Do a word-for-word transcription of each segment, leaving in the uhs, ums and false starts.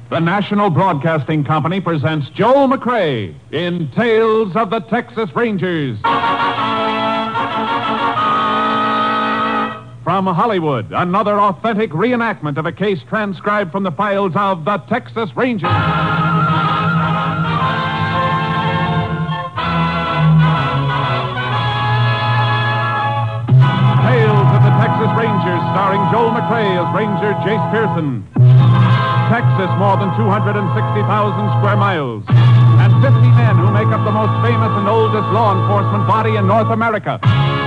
The National Broadcasting Company presents Joel McCrea in Tales of the Texas Rangers. From Hollywood, another authentic reenactment of a case transcribed from the files of the Texas Rangers. Tales of the Texas Rangers, starring Joel McCrea as Ranger Jace Pearson. Texas, more than two hundred sixty thousand square miles. And fifty men who make up the most famous and oldest law enforcement body in North America.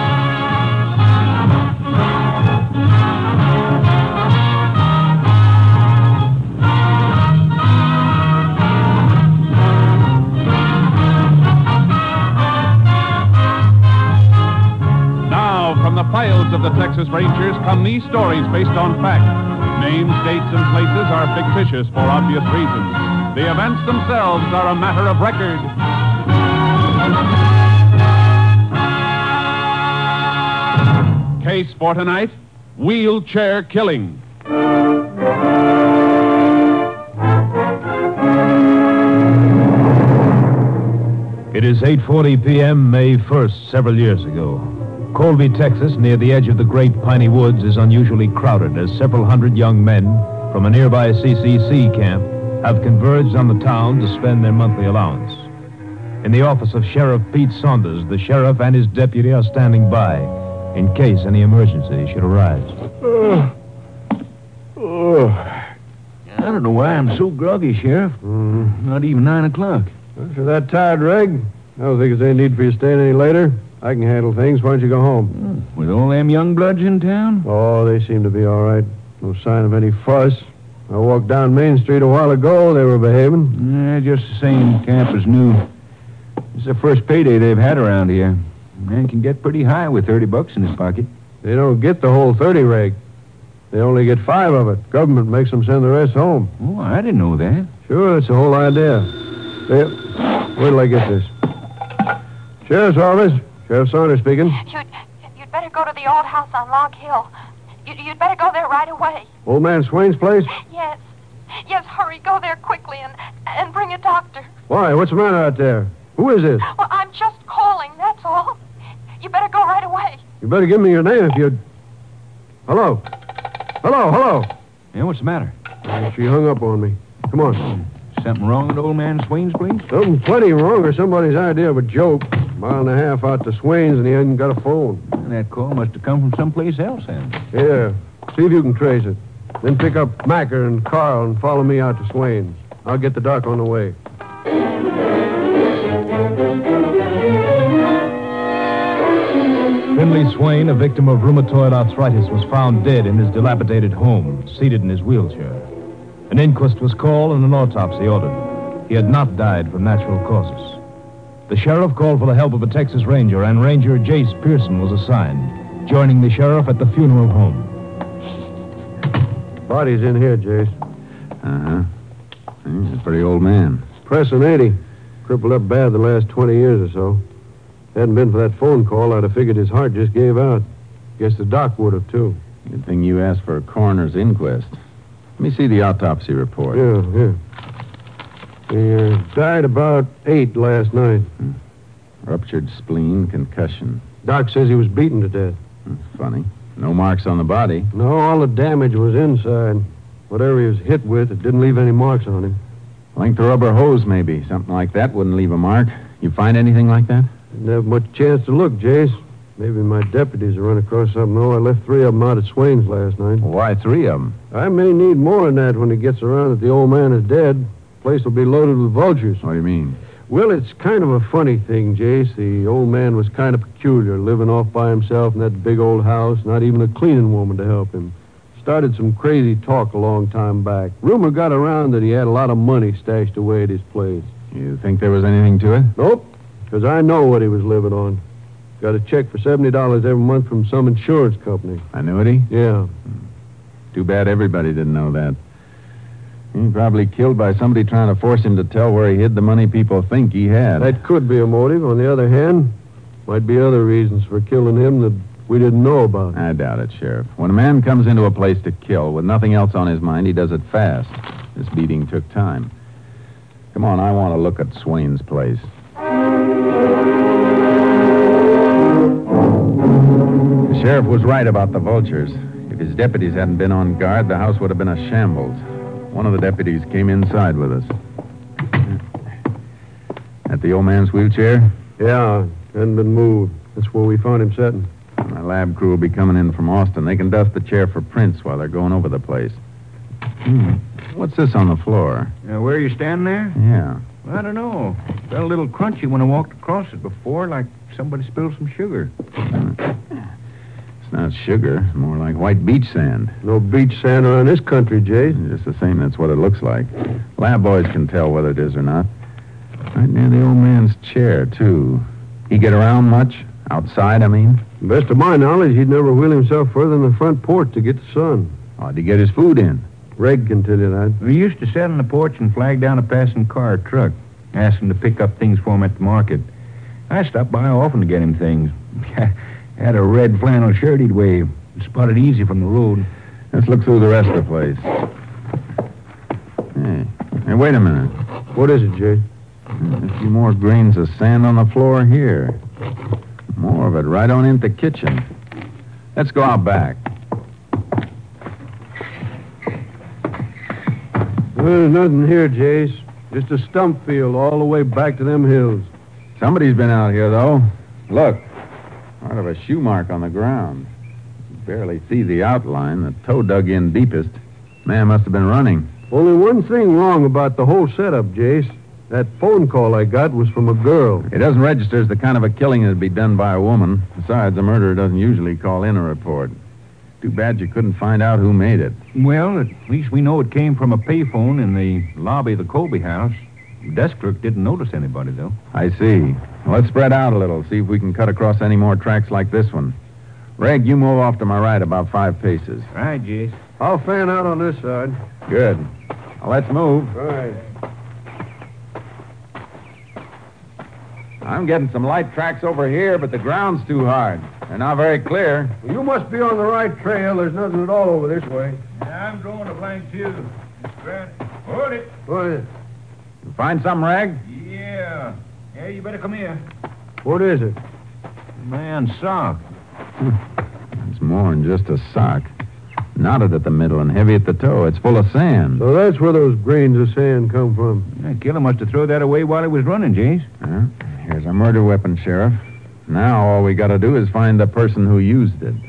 Now, from the files of the Texas Rangers come these stories based on fact. Names, dates, and places are fictitious for obvious reasons. The events themselves are a matter of record. Case for tonight, wheelchair killing. It is eight forty p.m., May first, several years ago. Colby, Texas, near the edge of the great piney woods, is unusually crowded as several hundred young men from a nearby C C C camp have converged on the town to spend their monthly allowance. In the office of Sheriff Pete Saunders, the sheriff and his deputy are standing by in case any emergency should arise. Oh. Oh. I don't know why I'm so groggy, Sheriff. Mm. Not even nine o'clock. Well, if you're that tired, Reg, I don't think there's any need for you staying any later. I can handle things. Why don't you go home? Oh, with all them young bloods in town? Oh, they seem to be all right. No sign of any fuss. I walked down Main Street a while ago. They were behaving. Yeah, just the same. Camp is new. It's the first payday they've had around here. Man can get pretty high with thirty bucks in his pocket. They don't get the whole thirty, Reg. They only get five of it. Government makes them send the rest home. Oh, I didn't know that. Sure, that's the whole idea. There. Where till I get this? Sheriff's office. Sheriff Saunders speaking. You'd, you'd better go to the old house on Log Hill. You'd, you'd better go there right away. Old man Swain's place? Yes. Yes, hurry. Go there quickly and, and bring a doctor. Why? What's the matter out there? Who is this? Well, I'm just calling, that's all. You better go right away. You better give me your name if you'd... Hello? Hello, hello? Yeah, what's the matter? She hung up on me. Come on. Something wrong at old man Swain's place? Something plenty wrong or somebody's idea of a joke. A mile and a half out to Swain's and he hasn't got a phone. And that call must have come from someplace else, then. Yeah. See if you can trace it. Then pick up Macker and Carl and follow me out to Swain's. I'll get the doc on the way. Finley Swain, a victim of rheumatoid arthritis, was found dead in his dilapidated home, seated in his wheelchair. An inquest was called and an autopsy ordered. He had not died from natural causes. The sheriff called for the help of a Texas Ranger, and Ranger Jace Pearson was assigned, joining the sheriff at the funeral home. Body's in here, Jace. Uh-huh. He's a pretty old man. Pressing, ain't he? Crippled up bad the last twenty years or so. Hadn't been for that phone call, I'd have figured his heart just gave out. Guess the doc would have, too. Good thing you asked for a coroner's inquest. Let me see the autopsy report. Yeah, yeah. He uh, died about eight last night. Hmm. Ruptured spleen, concussion. Doc says he was beaten to death. Hmm, funny. No marks on the body. No, all the damage was inside. Whatever he was hit with, it didn't leave any marks on him. Length of rubber hose, maybe. Something like that wouldn't leave a mark. You find anything like that? Didn't have much chance to look, Jace. Maybe my deputies have run across something. No, I left three of them out at Swain's last night. Why three of them? I may need more than that when it gets around that the old man is dead. The place will be loaded with vultures. What do you mean? Well, it's kind of a funny thing, Jace. The old man was kind of peculiar, living off by himself in that big old house, not even a cleaning woman to help him. Started some crazy talk a long time back. Rumor got around that he had a lot of money stashed away at his place. You think there was anything to it? Nope, because I know what he was living on. Got a check for seventy dollars every month from some insurance company. Annuity? Yeah. Too bad everybody didn't know that. He probably killed by somebody trying to force him to tell where he hid the money people think he had. That could be a motive. On the other hand, might be other reasons for killing him that we didn't know about. I doubt it, Sheriff. When a man comes into a place to kill with nothing else on his mind, he does it fast. This beating took time. Come on, I want to look at Swain's place. The sheriff was right about the vultures. If his deputies hadn't been on guard, the house would have been a shambles. One of the deputies came inside with us. At the old man's wheelchair? Yeah, hadn't been moved. That's where we found him sitting. My lab crew will be coming in from Austin. They can dust the chair for prints while they're going over the place. Hmm. What's this on the floor? Uh, where you standing there? Yeah. I don't know. Felt a little crunchy when I walked across it before, like somebody spilled some sugar. It's not sugar. It's more like white beach sand. No beach sand around this country, Jay. Just the same, that's what it looks like. Lab boys can tell whether it is or not. Right near the old man's chair, too. He get around much? Outside, I mean? Best of my knowledge, he'd never wheel himself further than the front porch to get the sun. How'd he get his food in? Reg can tell you that. We used to sit on the porch and flag down a passing car or truck, ask him to pick up things for him at the market. I stopped by often to get him things. Had a red flannel shirt he'd wave. Spotted easy from the road. Let's look through the rest of the place. Hey, hey, wait a minute. What is it, Jay? A few more grains of sand on the floor here. More of it right on into the kitchen. Let's go out back. Well, there's nothing here, Jace. Just a stump field all the way back to them hills. Somebody's been out here, though. Look. Part of a shoe mark on the ground. You barely see the outline. The toe dug in deepest. Man must have been running. Only one thing wrong about the whole setup, Jace. That phone call I got was from a girl. It doesn't register as the kind of a killing that'd be done by a woman. Besides, a murderer doesn't usually call in a report. Too bad you couldn't find out who made it. Well, at least we know it came from a payphone in the lobby of the Colby house. The desk clerk didn't notice anybody, though. I see. Well, let's spread out a little, see if we can cut across any more tracks like this one. Reg, you move off to my right about five paces. All right, Jace. I'll fan out on this side. Good. Now, let's move. All right. I'm getting some light tracks over here, but the ground's too hard. They're not very clear. You must be on the right trail. There's nothing at all over this way. Yeah, I'm drawing a blank, too. Hold it. What is it? You find something, Reg? Yeah. Yeah, you better come here. What is it? Man's sock. It's more than just a sock. Knotted at the middle and heavy at the toe. It's full of sand. So that's where those grains of sand come from. Yeah, killer must have thrown that away while he was running, Jace. Uh, here's a murder weapon, Sheriff. Now all we got to do is find the person who used it.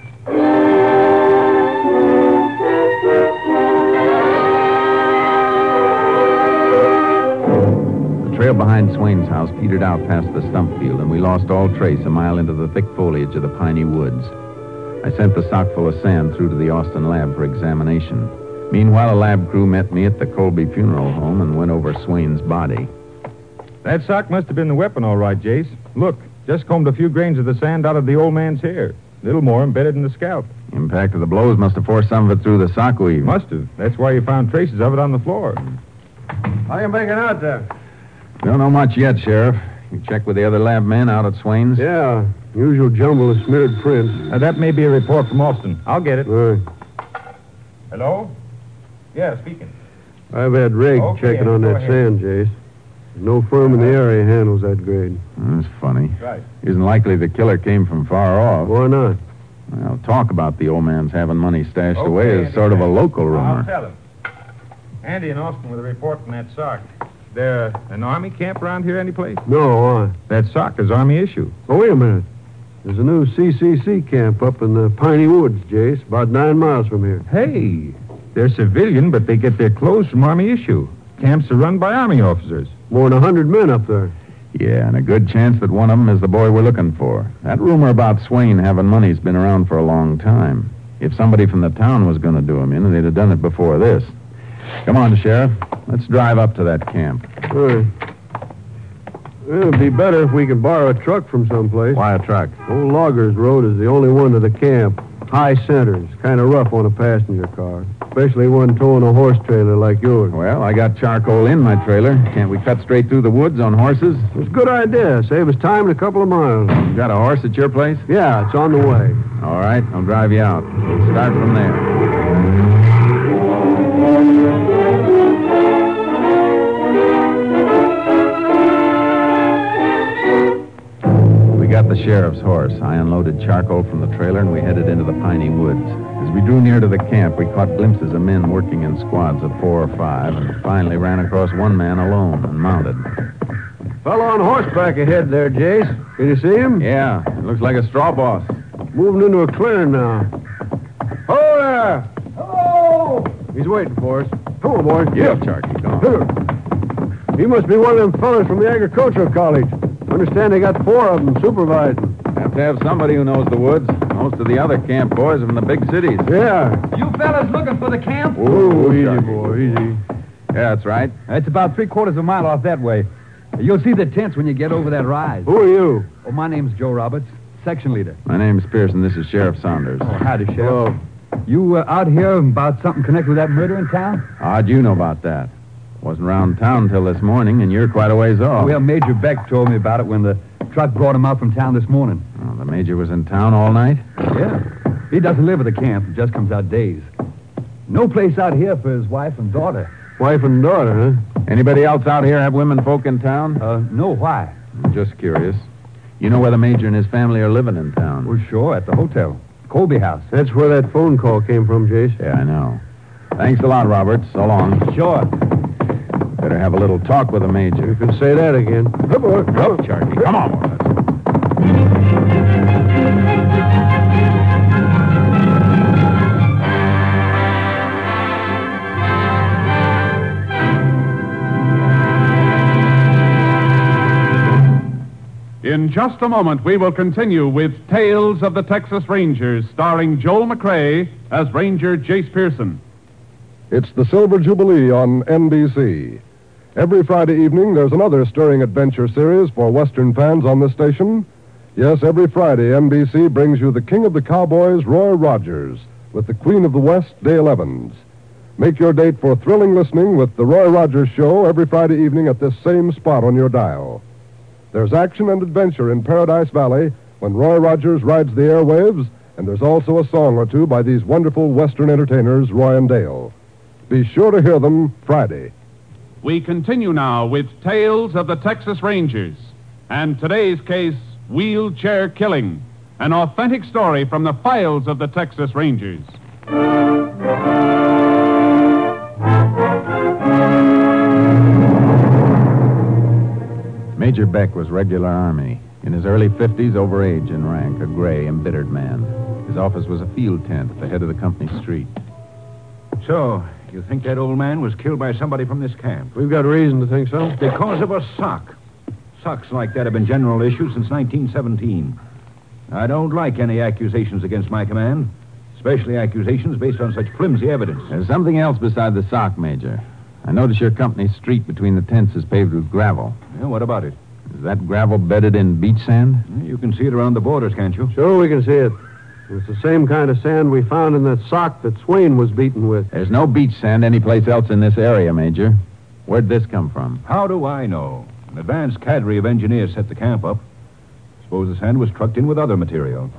The trail behind Swain's house petered out past the stump field, and we lost all trace a mile into the thick foliage of the piney woods. I sent the sock full of sand through to the Austin lab for examination. Meanwhile, a lab crew met me at the Colby funeral home and went over Swain's body. That sock must have been the weapon, all right, Jace. Look, just combed a few grains of the sand out of the old man's hair. A little more embedded in the scalp. Impact of the blows must have forced some of it through the sock weave. Must have. That's why you found traces of it on the floor. How you making out there? Don't know much yet, Sheriff. You checked with the other lab men out at Swain's? Yeah, usual jumble of smeared prints. Now, that may be a report from Austin. I'll get it. All right. Hello? Yeah, speaking. I've had Reg Okay, checking on go that ahead. sand, Jace. No firm in the area handles that grade. That's funny. Right. Isn't likely the killer came from far off. Why not? Well, talk about the old man's having money stashed Okay, away is Andy, sort of a thanks. local I'll rumor. tell him. Andy in Austin with a report from that sock. There an army camp around here anyplace? No, why? That sock is army issue. Oh, wait a minute. There's a new C C C camp up in the Piney Woods, Jace, about nine miles from here. Hey, they're civilian, but they get their clothes from army issue. Camps are run by army officers. More than a hundred men up there. Yeah, and a good chance that one of them is the boy we're looking for. That rumor about Swain having money's been around for a long time. If somebody from the town was going to do him in, they'd have done it before this. Come on, Sheriff. Let's drive up to that camp. All right. Well, it'd be better if we could borrow a truck from someplace. Why a truck? Old Loggers Road is the only one to the camp. High centers. Kind of rough on a passenger car. Especially one towing a horse trailer like yours. Well, I got charcoal in my trailer. Can't we cut straight through the woods on horses? It's a good idea. Save us time in a couple of miles. You got a horse at your place? Yeah, it's on the way. All right, I'll drive you out. We'll start from there. sheriff's horse. I unloaded charcoal from the trailer, and we headed into the piney woods. As we drew near to the camp, we caught glimpses of men working in squads of four or five, and finally ran across one man alone and mounted. Fellow on horseback ahead there, Jace. Can you see him? Yeah, it looks like a straw boss. Moving into a clearing now. Hello there! Hello! He's waiting for us. Come on, boys. Yeah, Charky, come on. He must be one of them fellas from the agricultural college. Understand they got four of them supervising. Have to have somebody who knows the woods. Most of the other camp boys are from the big cities. Yeah. You fellas looking for the camp? Oh, easy, Charky. boy, easy. Yeah, that's right. It's about three quarters of a mile off that way. You'll see the tents when you get over that rise. Who are you? Oh, my name's Joe Roberts, section leader. My name's Pearson. This is Sheriff Saunders. Oh, howdy, Sheriff. Oh, You uh, out here about something connected with that murder in town? How'd you know about that? Wasn't around town till this morning, and you're quite a ways off. Well, Major Beck told me about it when the truck brought him out from town this morning. Oh, the major was in town all night? Yeah. He doesn't live at the camp. He just comes out days. No place out here for his wife and daughter. wife and daughter, huh? Anybody else out here have women folk in town? Uh, no, why? I'm just curious. You know where the major and his family are living in town? Well, sure, at the hotel. Colby House. That's where that phone call came from, Jace. Yeah, I know. Thanks a lot, Robert. So long. Sure. Better have a little talk with the major. You can say that again. Come on. Up, Charky. Come on, boys. In just a moment, we will continue with Tales of the Texas Rangers, starring Joel McRae as Ranger Jace Pearson. It's the Silver Jubilee on N B C. Every Friday evening, there's another stirring adventure series for Western fans on this station. Yes, every Friday, N B C brings you the King of the Cowboys, Roy Rogers, with the Queen of the West, Dale Evans. Make your date for thrilling listening with the Roy Rogers Show every Friday evening at this same spot on your dial. There's action and adventure in Paradise Valley when Roy Rogers rides the airwaves, and there's also a song or two by these wonderful Western entertainers, Roy and Dale. Be sure to hear them Friday. We continue now with Tales of the Texas Rangers, and today's case, Wheelchair Killing, an authentic story from the files of the Texas Rangers. Major Beck was regular Army. In his early fifties, over age in rank, a gray, embittered man. His office was a field tent at the head of the company street. So, you think that old man was killed by somebody from this camp? We've got reason to think so. Because of a sock. Socks like that have been general issue since nineteen seventeen. I don't like any accusations against my command, especially accusations based on such flimsy evidence. There's something else beside the sock, Major. I notice your company street between the tents is paved with gravel. Yeah, what about it? Is that gravel bedded in beach sand? You can see it around the borders, can't you? Sure, we can see it. It's the same kind of sand we found in that sock that Swain was beaten with. There's no beach sand anyplace else in this area, Major. Where'd this come from? How do I know? An advanced cadre of engineers set the camp up. Suppose the sand was trucked in with other material.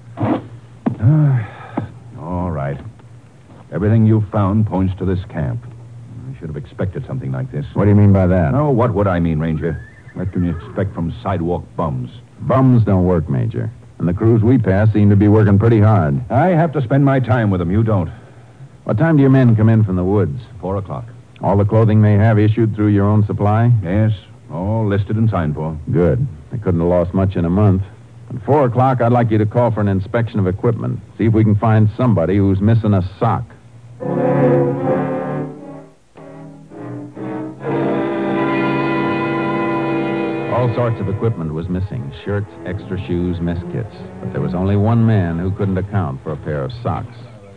All right. Everything you've found points to this camp. I should have expected something like this. What do you mean by that? Oh, what would I mean, Ranger? What can you expect from sidewalk bums? Bums don't work, Major. And the crews we pass seem to be working pretty hard. I have to spend my time with them. You don't. What time do your men come in from the woods? Four o'clock. All the clothing they have issued through your own supply? Yes, all listed and signed for. Good. They couldn't have lost much in a month. At four o'clock, I'd like you to call for an inspection of equipment. See if we can find somebody who's missing a sock. All sorts of equipment was missing. Shirts, extra shoes, mess kits. But there was only one man who couldn't account for a pair of socks.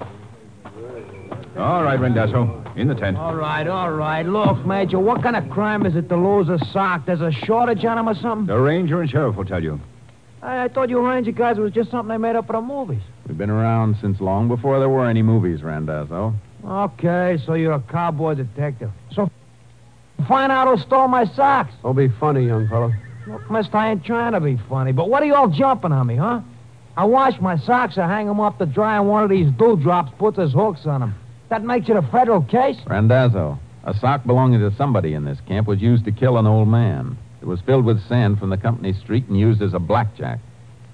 All right, Rendazzo. In the tent. All right, all right. Look, Major, what kind of crime is it to lose a sock? There's a shortage on 'em or something? The ranger and sheriff will tell you. I, I thought you Ranger guys was just something they made up for the movies. We've been around since long before there were any movies, Randazzo. Okay, so you're a cowboy detective. So find out who stole my socks. Don't be funny, young fellow. Look, mister, I ain't trying to be funny, but what are you all jumping on me, huh? I wash my socks, I hang 'em up to dry, and one of these dewdrops puts his hooks on 'em. That makes it a federal case? Randazzo, a sock belonging to somebody in this camp was used to kill an old man. It was filled with sand from the company street and used as a blackjack.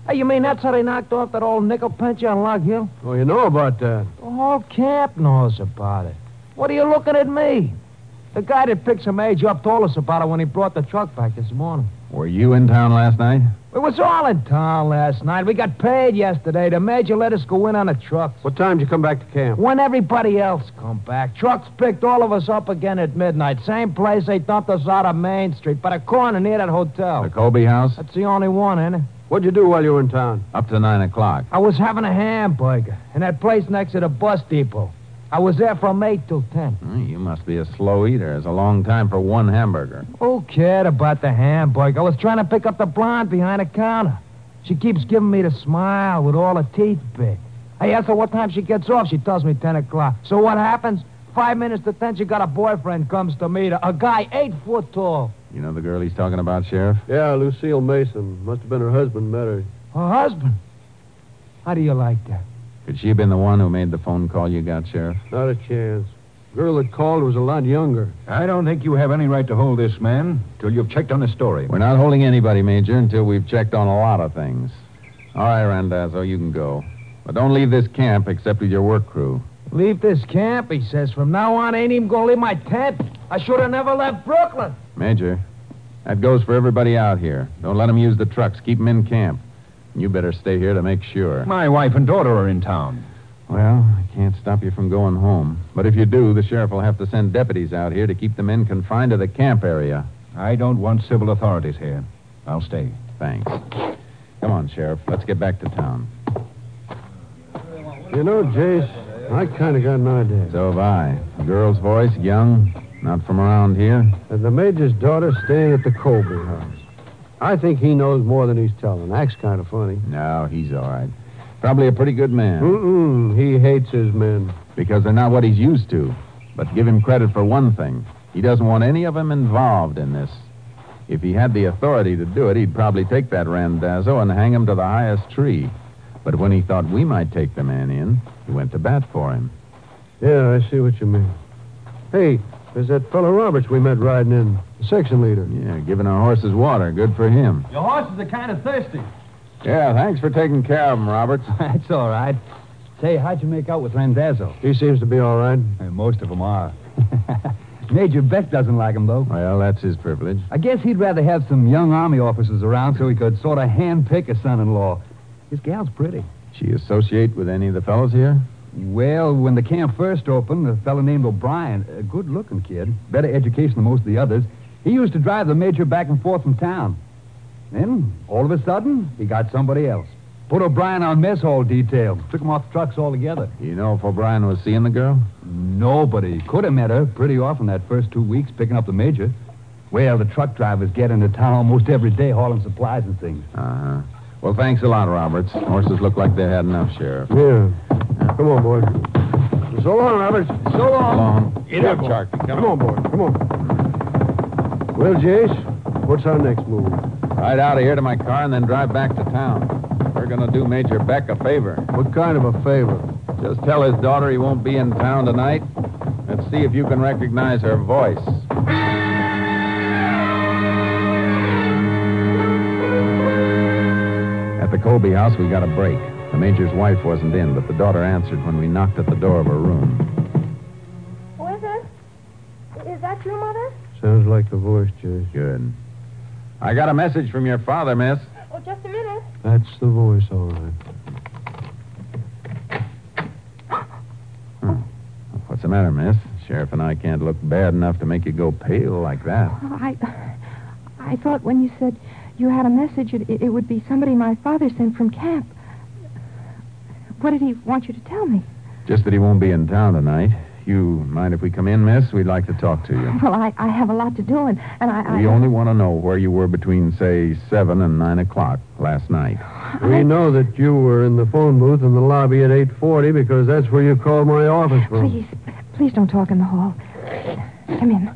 Hey, you mean that's how they knocked off that old nickel pincher on Log Hill? Oh, you know about that. The whole camp knows about it. What are you looking at me? The guy that picks a major up told us about it when he brought the truck back this morning. Were you in town last night? We was all in town last night. We got paid yesterday. The major let us go in on the trucks. What time did you come back to camp? When everybody else come back. Trucks picked all of us up again at midnight. Same place they dumped us out of Main Street, by the corner near that hotel. The Colby house? That's the only one, ain't it? What'd you do while you were in town? Up to nine o'clock. I was having a hamburger in that place next to the bus depot. I was there from eight till ten. Oh, you must be a slow eater. It's a long time for one hamburger. Who cared about the hamburger? I was trying to pick up the blonde behind the counter. She keeps giving me the smile with all her teeth big. I ask her what time she gets off. She tells me ten o'clock. So what happens? Five minutes to ten, she got a boyfriend comes to meet her. A guy eight foot tall. You know the girl he's talking about, Sheriff? Yeah, Lucille Mason. Must have been her husband met her. Her husband? How do you like that? Could she have been the one who made the phone call you got, Sheriff? Not a chance. Girl that called was a lot younger. I don't think you have any right to hold this man till you've checked on his story. We're not holding anybody, Major, until we've checked on a lot of things. All right, Randazzo, you can go. But don't leave this camp except with your work crew. Leave this camp, he says. From now on, I ain't even gonna leave my tent. I should have never left Brooklyn. Major, that goes for everybody out here. Don't let them use the trucks. Keep them in camp. You better stay here to make sure. My wife and daughter are in town. Well, I can't stop you from going home. But if you do, the sheriff will have to send deputies out here to keep the men confined to the camp area. I don't want civil authorities here. I'll stay. Thanks. Come on, Sheriff. Let's get back to town. You know, Jace, I kind of got an idea. So have I. A girl's voice, young, not from around here. And the major's daughter staying at the Colby house. I think he knows more than he's telling. Acts kind of funny. No, he's all right. Probably a pretty good man. Mm-mm. He hates his men. Because they're not what he's used to. But give him credit for one thing. He doesn't want any of them involved in this. If he had the authority to do it, he'd probably take that Randazzo and hang him to the highest tree. But when he thought we might take the man in, he went to bat for him. Yeah, I see what you mean. Hey, there's that fellow Roberts we met riding in. The section leader. Yeah, giving our horses water. Good for him. Your horses are kind of thirsty. Yeah, thanks for taking care of them, Roberts. That's all right. Say, how'd you make out with Randazzo? He seems to be all right. Hey, most of them are. Major Beck doesn't like him, though. Well, that's his privilege. I guess he'd rather have some young Army officers around so he could sort of hand-pick a son-in-law. His gal's pretty. She associate with any of the fellows here? Well, when the camp first opened, a fellow named O'Brien, a good-looking kid, better education than most of the others, he used to drive the major back and forth from town. Then, all of a sudden, he got somebody else. Put O'Brien on mess hall detail. Took him off the trucks altogether. You know if O'Brien was seeing the girl? Nobody. Could have met her pretty often that first two weeks picking up the major. Well, the truck drivers get into town almost every day hauling supplies and things. Uh-huh. Well, thanks a lot, Roberts. Horses look like they had enough, Sheriff. Yeah. Come on, boy. So long, Roberts. So long. Long. Get up, Sharky. Come, Come on, boy. Come on. Well, Jace, what's our next move? Ride out of here to my car and then drive back to town. We're going to do Major Beck a favor. What kind of a favor? Just tell his daughter he won't be in town tonight. Let's see if you can recognize her voice. At the Colby house, we got a break. The Major's wife wasn't in, but the daughter answered when we knocked at the door of her room. Who is it? Is that your mother? Sounds like the voice, Jace. Good. I got a message from your father, miss. Oh, just a minute. That's the voice, all right. Hmm. What's the matter, miss? Sheriff and I can't look bad enough to make you go pale like that. Oh, I, I thought when you said you had a message, it, it would be somebody my father sent from camp. What did he want you to tell me? Just that he won't be in town tonight. You mind if we come in, miss? We'd like to talk to you. Well, I, I have a lot to do, and, and I... We I, only want to know where you were between, say, seven and nine o'clock last night. We know that you were in the phone booth in the lobby at eight forty because that's where you called my office from. Please, please don't talk in the hall. Come in.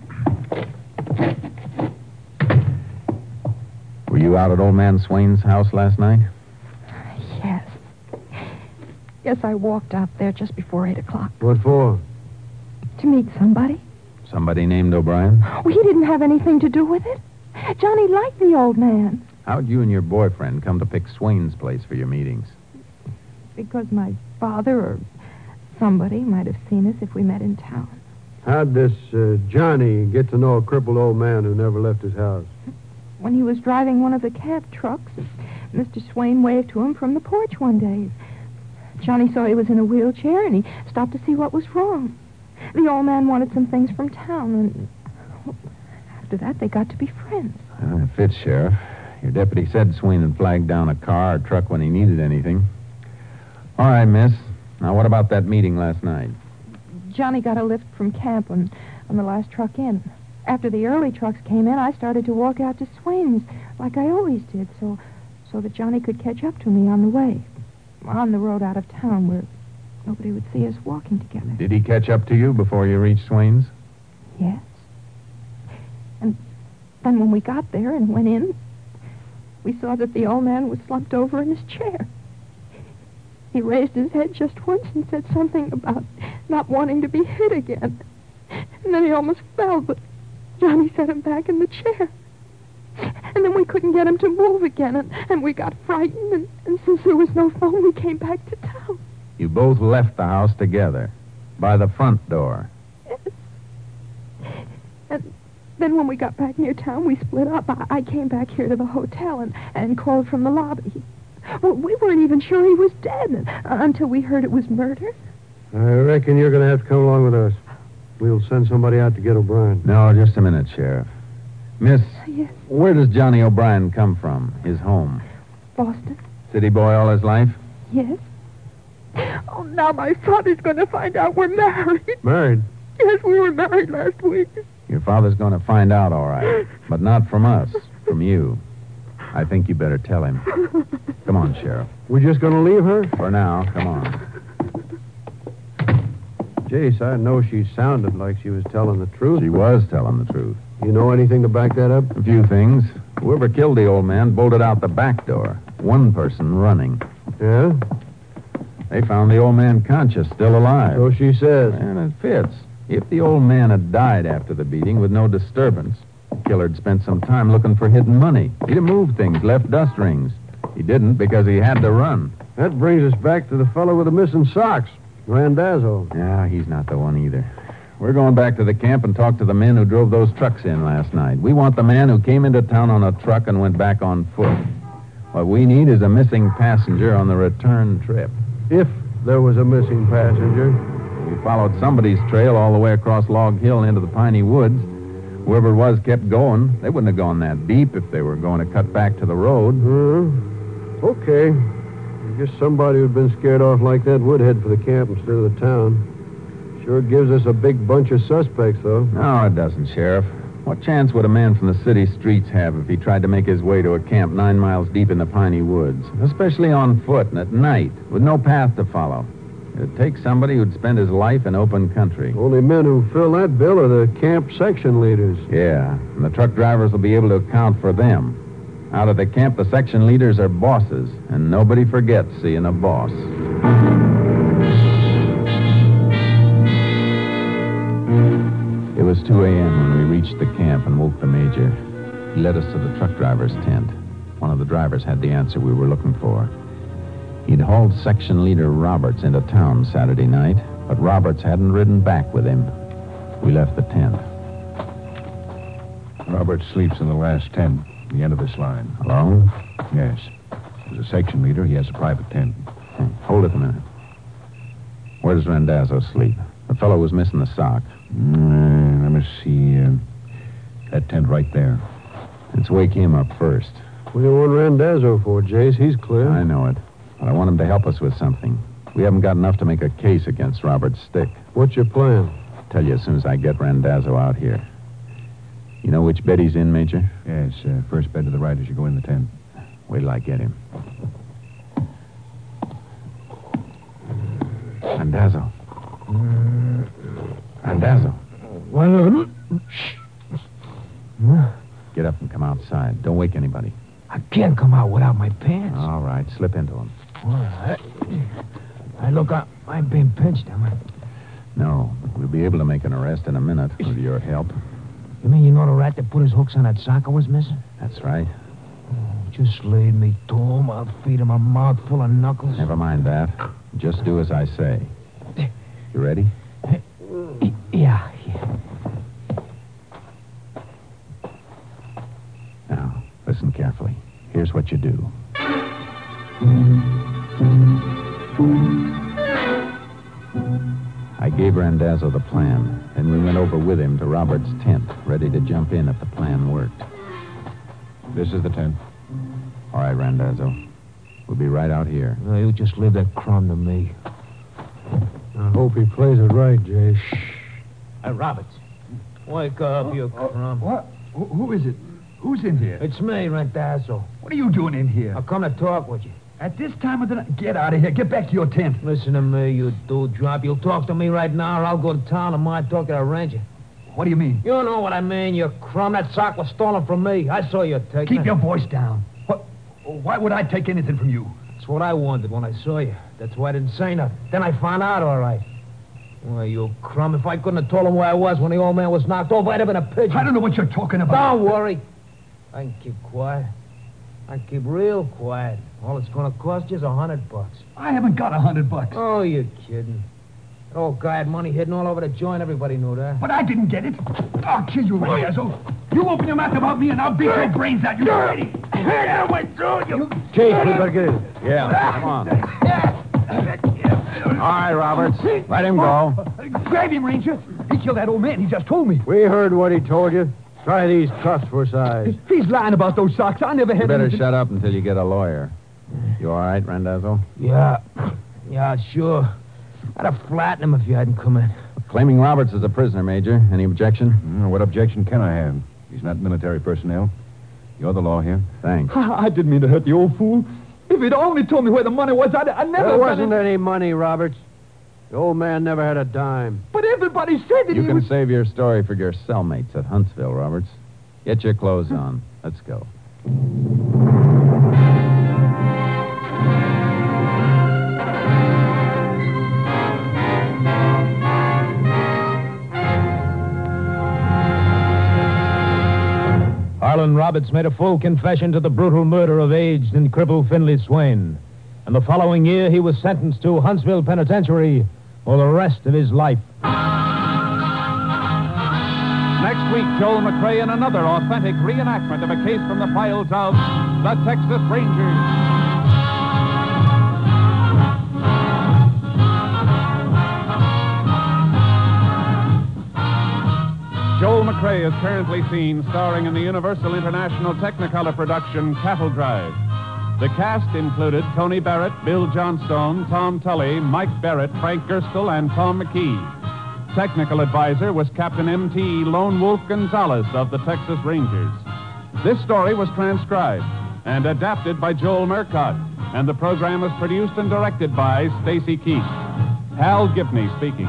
Were you out at old man Swain's house last night? Yes. Yes, I walked out there just before eight o'clock. What for? To meet somebody. Somebody named O'Brien? Well, he didn't have anything to do with it. Johnny liked the old man. How'd you and your boyfriend come to pick Swain's place for your meetings? Because my father or somebody might have seen us if we met in town. How'd this uh, Johnny get to know a crippled old man who never left his house? When he was driving one of the camp trucks, Mister Swain waved to him from the porch one day. Johnny saw he was in a wheelchair, and he stopped to see what was wrong. The old man wanted some things from town, and well, after that, they got to be friends. Uh, it fits, Sheriff. Your deputy said Swain had flagged down a car or truck when he needed anything. All right, miss. Now, what about that meeting last night? Johnny got a lift from camp on, on the last truck in. After the early trucks came in, I started to walk out to Swain's, like I always did, so so that Johnny could catch up to me on the way. On the road out of town where nobody would see us walking together. Did he catch up to you before you reached Swain's? Yes. And then when we got there and went in, we saw that the old man was slumped over in his chair. He raised his head just once and said something about not wanting to be hit again. And then he almost fell, but Johnny set him back in the chair. And then we couldn't get him to move again, and, and we got frightened, and, and since there was no phone, we came back to town. You both left the house together, by the front door. Yes. And then when we got back near town, we split up. I, I came back here to the hotel and, and called from the lobby. Well, we weren't even sure he was dead uh, until we heard it was murder. I reckon you're going to have to come along with us. We'll send somebody out to get O'Brien. No, just a minute, Sheriff. Miss, Yes. Where does Johnny O'Brien come from? His home? Boston? City boy all his life? Yes. Oh, now my father's going to find out we're married. Married? Yes, we were married last week. Your father's going to find out, all right. But not from us, from you. I think you better tell him. Come on, Sheriff. We're just going to leave her? For now, come on. Jace, I know she sounded like she was telling the truth. She was telling the truth. You know anything to back that up? A few things. Whoever killed the old man bolted out the back door. One person running. Yeah? They found the old man conscious, still alive. So she says. And it fits. If the old man had died after the beating with no disturbance, the killer had spent some time looking for hidden money. He'd have moved things, left dust rings. He didn't because he had to run. That brings us back to the fellow with the missing socks, Randazzo. Yeah, he's not the one either. We're going back to the camp and talk to the men who drove those trucks in last night. We want the man who came into town on a truck and went back on foot. What we need is a missing passenger on the return trip. If there was a missing passenger. We followed somebody's trail all the way across Log Hill into the piney woods. Whoever it was kept going. They wouldn't have gone that deep if they were going to cut back to the road. Uh, okay. I guess somebody who'd been scared off like that would head for the camp instead of the town. Sure gives us a big bunch of suspects, though. No, it doesn't, Sheriff. What chance would a man from the city streets have if he tried to make his way to a camp nine miles deep in the piney woods, especially on foot and at night, with no path to follow? It'd take somebody who'd spend his life in open country. Only men who fill that bill are the camp section leaders. Yeah, and the truck drivers will be able to account for them. Out at the camp, the section leaders are bosses, and nobody forgets seeing a boss. It was two a.m. when we reached the camp and woke the major. He led us to the truck driver's tent. One of the drivers had the answer we were looking for. He'd hauled section leader Roberts into town Saturday night, but Roberts hadn't ridden back with him. We left the tent. Robert sleeps in the last tent, the end of this line. Alone? Yes. As a section leader, he has a private tent. Hey, hold it a minute. Where does Randazzo sleep? The fellow was missing the sock. Mm, let me see. Uh, that tent right there. Let's wake him up first. What do you want Randazzo for, Jace? He's clear. I know it. But I want him to help us with something. We haven't got enough to make a case against Robert's stick. What's your plan? I'll tell you as soon as I get Randazzo out here. You know which bed he's in, Major? Yes, uh, first bed to the right as you go in the tent. Wait till I get him. Randazzo. Randazzo. Well, shh. Get up and come outside. Don't wake anybody. I can't come out without my pants. All right, slip into them. All right. Hey, look, I, I'm being pinched, am I? No, but we'll be able to make an arrest in a minute with your help. You mean you know the rat that put his hooks on that sock I was missing? That's right. Just lead me to him. I'll feed him a mouthful of knuckles. Never mind that. Just do as I say. You ready? Yeah, yeah. Now, listen carefully. Here's what you do. I gave Randazzo the plan, and we went over with him to Robert's tent, ready to jump in if the plan worked. This is the tent. All right, Randazzo. We'll be right out here. No, you just leave that crumb to me. I hope he plays it right, Jay. Shh. Hey, Roberts. Wake up, you crumb. What? Who, who is it? Who's in here? It's me, Randazzo. What are you doing in here? I come to talk with you. At this time of the night? Get out of here. Get back to your tent. Listen to me, you dewdrop. You'll talk to me right now, or I'll go to town and mind talk to the ranger. What do you mean? You know what I mean, you crumb. That sock was stolen from me. I saw you take it. Keep your voice down. What? Why would I take anything from you? That's what I wondered when I saw you. That's why I didn't say nothing. Then I found out, all right. Well, you crumb, if I couldn't have told him where I was when the old man was knocked over, I'd have been a pigeon. I don't know what you're talking about. Don't worry. I can keep quiet. I can keep real quiet. All it's going to cost you is a hundred bucks. I haven't got a hundred bucks. Oh, you're kidding. That old guy had money hidden all over the joint. Everybody knew that. But I didn't get it. I'll kill you, Randazzo. You open your mouth about me and I'll beat your brains out. You ready? I went through you. Chase, we better get in. Yeah, come on. All right, Roberts. Let him go. Grab him, Ranger. He killed that old man. He just told me. We heard what he told you. Try these cuffs for size. He's lying about those socks. I never had You better anything... shut up until you get a lawyer. You all right, Randazzo? Yeah. Yeah, sure. I'd have flattened him if you hadn't come in. Claiming Roberts as a prisoner, Major. Any objection? Mm, what objection can I have? He's not military personnel. You're the law here. Thanks. I didn't mean to hurt the old fool. If he'd only told me where the money was, I'd, I'd never... There have wasn't done it. any money, Roberts. The old man never had a dime. But everybody said that You he can was... save your story for your cellmates at Huntsville, Roberts. Get your clothes on. Let's go. Harlan Roberts made a full confession to the brutal murder of aged and crippled Finley Swain. And the following year, he was sentenced to Huntsville Penitentiary for the rest of his life. Next week, Joel McCrea in another authentic reenactment of a case from the files of the Texas Rangers. Joel McCrea is currently seen starring in the Universal International Technicolor production Cattle Drive. The cast included Tony Barrett, Bill Johnstone, Tom Tully, Mike Barrett, Frank Gerstle, and Tom McKee. Technical advisor was Captain M T Lone Wolf Gonzalez of the Texas Rangers. This story was transcribed and adapted by Joel Murcott, and the program was produced and directed by Stacy Keith. Hal Gibney speaking.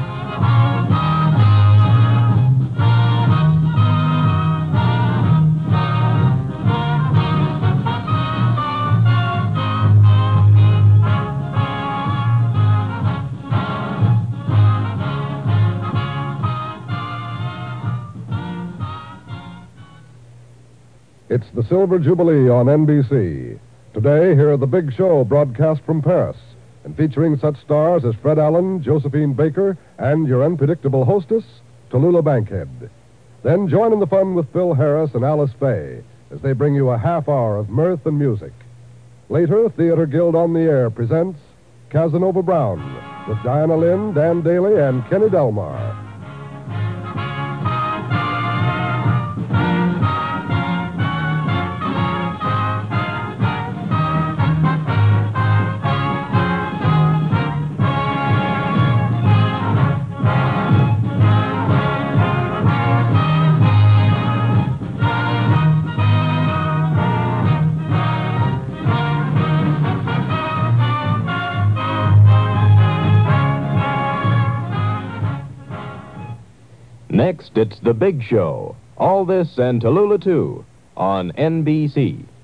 It's the Silver Jubilee on N B C. Today, here are the Big Show broadcast from Paris, and featuring such stars as Fred Allen, Josephine Baker, and your unpredictable hostess, Tallulah Bankhead. Then join in the fun with Phil Harris and Alice Faye as they bring you a half hour of mirth and music. Later, Theater Guild on the Air presents Casanova Brown with Diana Lynn, Dan Daly, and Kenny Delmar. Next, it's The Big Show. All this and Tallulah, too, on N B C.